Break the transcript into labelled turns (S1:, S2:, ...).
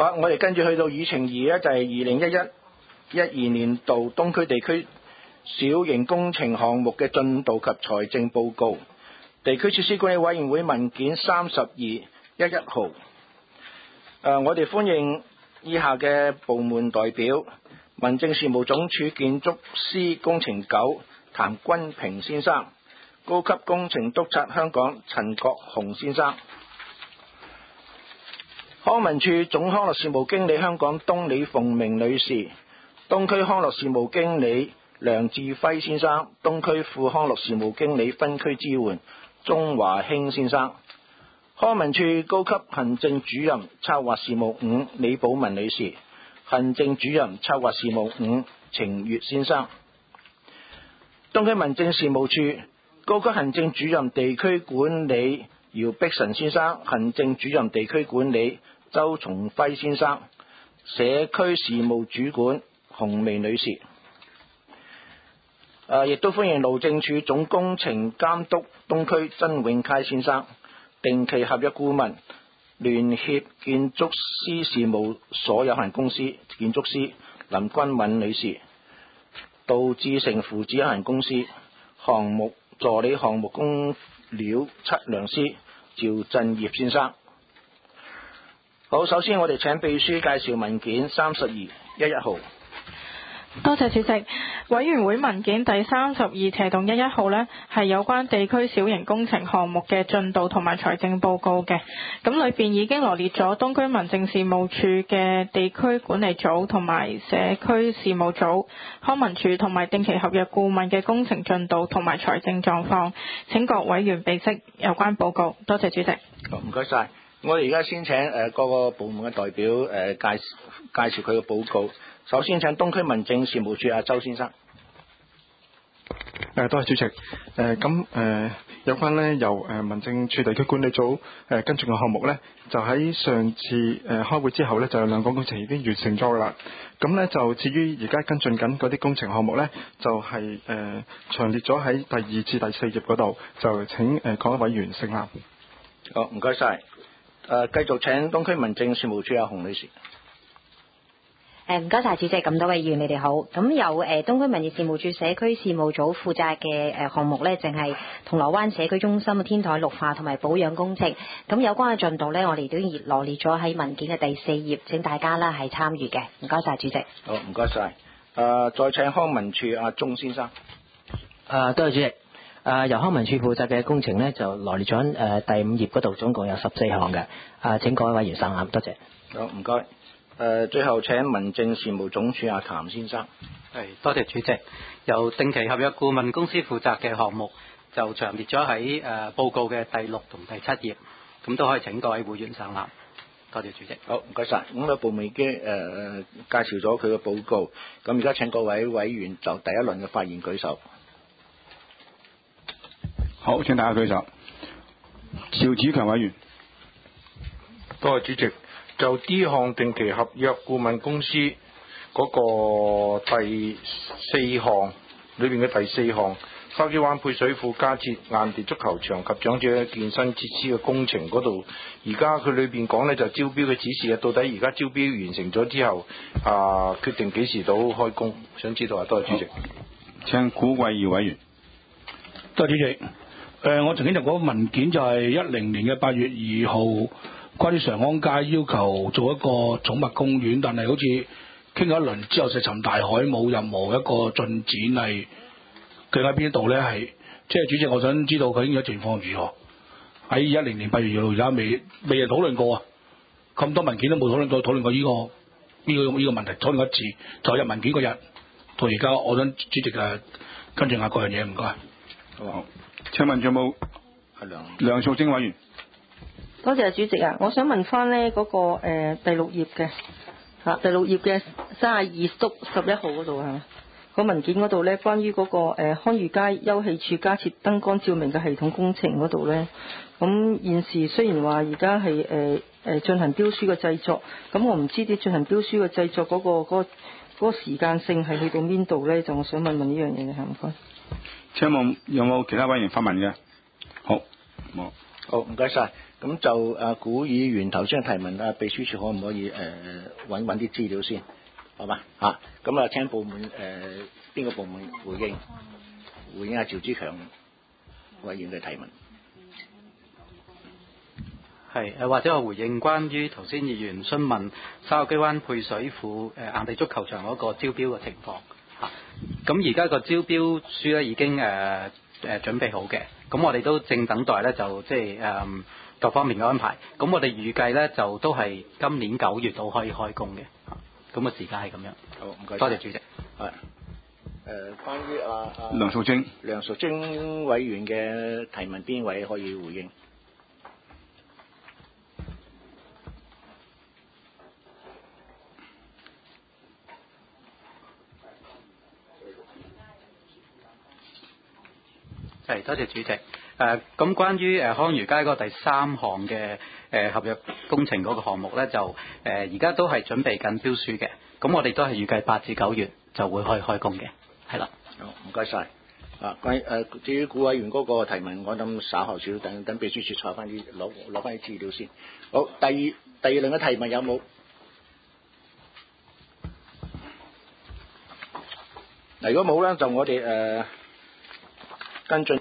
S1: 好，我哋跟住去到議程2就係2011-12年度東區地區小型工程項目嘅進度及財政報告，地區設施管理委員會文件3211號。我哋歡迎以下嘅部門代表：民政事務總署建築師工程9譚君平先生，高級工程督察香港陳國雄先生，康文署總康樂事務經理香港東李鳳明女士，東區康樂事務經理梁志輝先生，東區副康樂事務經理分區支援鍾華興先生，康文署高級行政主任策劃事務5李寶文女士，行政主任策劃事務5程月先生，東區民政事務處高級行政主任地區管理姚碧臣先生，行政主任地區管理周松輝先生，社區事務主管洪薇女士。亦都歡迎路政署總工程監督東區曾永楷先生，定期合約顧問聯協建築師事務所有限公司建築師林君敏女士，杜志成父子有限公司項目助理項目工料測量師趙振業先生。好，首先我哋請秘書介紹文件3211號。
S2: 多謝主席。委員會文件第32/11號呢，係有關地區小型工程項目嘅進度同埋財政報告嘅。咁裏邊已經羅列咗東區民政事務處嘅地區管理組同埋社區事務組、康文署同埋定期合約顧問嘅工程進度同埋財政狀況。請各委員備悉有關報告。多謝主席。
S1: 好，唔該晒。我哋而家先請各個部門嘅代表介紹佢嘅報告。首先請東區民政事務處阿周先生。
S3: 多謝主席。有關呢由民政處地區管理組跟進嘅項目呢，就喺上次開會之後呢，就有兩個工程已經完成咗啦。咁呢，就至於而家跟進緊嗰啲工程項目呢，就係詳列咗喺第2至第4頁嗰度，就請各位委員省覽。
S1: 好，唔該晒。繼續請東區民政事務處阿洪女士。
S4: 唔該晒主席，咁多位議員你哋好。咁由東區民政事務處社區事務組負責嘅項目呢，淨係銅鑼灣社區中心嘅天台綠化同埋保養工程。咁有關嘅進度呢，我哋都羅列咗喺文件嘅第4頁，請大家啦係參與嘅。唔該晒主席。
S1: 好，唔該晒。再請康文署阿鍾先生。
S5: 多謝主席。由康文署負責嘅工程呢，就羅列咗第5頁嗰度，總共有14項嘅。請各位委員省覽，多謝。
S1: 好，唔該。最後請民政事務總署阿譚先生。
S6: 多謝主席。由定期合約顧問公司負責嘅項目就詳列咗喺報告嘅第6同第7頁，咁都可以請各位會員省覽。多謝主席。
S1: 好，唔該晒。咁個部門已經介紹咗佢嘅報告，咁而家請各位委員就第一輪嘅發言舉手。
S3: 好，請大家舉手。邵子強委員。
S7: 多謝主席。就 D 項定期合約顧問公司嗰個第4項裏邊嘅第4項，筲箕灣配水庫加設硬地足球場及長者健身設施嘅工程嗰度，而家佢裏邊講呢就招標嘅指示啊，到底而家招標完成咗之後決定幾時到開工？想知道啊，多謝主席。
S3: 請古貴儀委員。
S8: 多謝主席。我曾經入過文件，就係10年嘅8月2號。關於常安街要求做一個寵物公園，但係好似傾咗一輪之後石沉大海，冇任何一個進展，係佢喺邊度呢？係即係主席，我想知道佢而家情況如何？喺10年8月2號而家未人討論過啊！咁多文件都冇討論過呢個問題，討論一次就入文件嗰日到而家，我想主席跟進下各樣嘢，唔該。
S3: 好，請問仲有冇梁淑貞委員？
S9: 多謝主席啊！我想問翻呢嗰個第6頁嘅第6頁嘅32/11號嗰度係個文件嗰度呢，關於嗰個康裕街休憩處加設燈光照明嘅系統工程嗰度呢。咁現時雖然話而家係進行標書嘅製作，咁我唔知啲進行標書嘅製作嗰個時間性係去到邊度呢？就我想問呢樣嘢嘅，唔該。
S3: 請問有冇其他委員發問嘅？好，冇。
S1: 好，唔該晒。 咁就古議員頭先嘅提問，秘書處可唔可以揾啲資料先，好嘛？咁請部門邊個部門回應下趙志強委員嘅提問。
S6: 係或者我回應關於頭先議員詢問筲箕灣配水庫硬地足球場嗰個招標嘅情況嚇。咁而家個招標書咧已經準備好嘅，咁我哋都正等待咧就即係各方面嘅安排。咁我哋預計咧就都係今年9月度可以開工嘅，咁嘅時間係咁樣。
S1: 好，唔該。
S6: 多謝主席。
S1: 係關於梁淑貞委員嘅提問，邊位可以回應？
S6: 係，多謝主席。咁關於康裕街嗰個第3項嘅合約工程嗰個項目咧，就而家都係準備緊標書嘅。咁我哋都係預計8至9月就會可以開工嘅，係啦。
S1: 好，唔該晒。至於古委員嗰個提問，我諗稍後少等秘書處攞翻啲資料先。好，第二輪嘅提問有冇？嗱，如果冇咧，就我哋跟進。